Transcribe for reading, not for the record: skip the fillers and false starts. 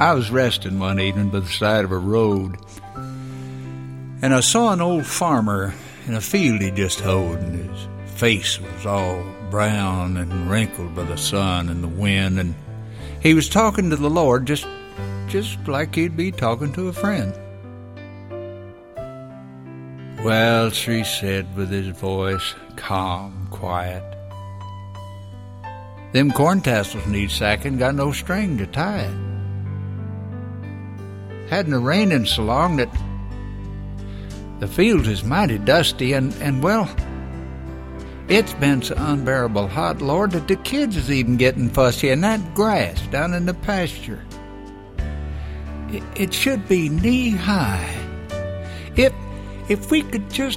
I was resting one evening by the side of a road, and I saw an old farmer in a field he just hoed, and his face was all brown and wrinkled by the sun and the wind, and he was talking to the Lord just like he'd be talking to a friend. "Well," Sri said with his voice calm, quiet, "them corn tassels need sacking, got no string to tie it. Hadn't a rainin' so long that the fields is mighty dusty, and well, it's been so unbearable hot, Lord, that the kids is even getting fussy, and that grass down in the pasture, it should be knee-high. If we could just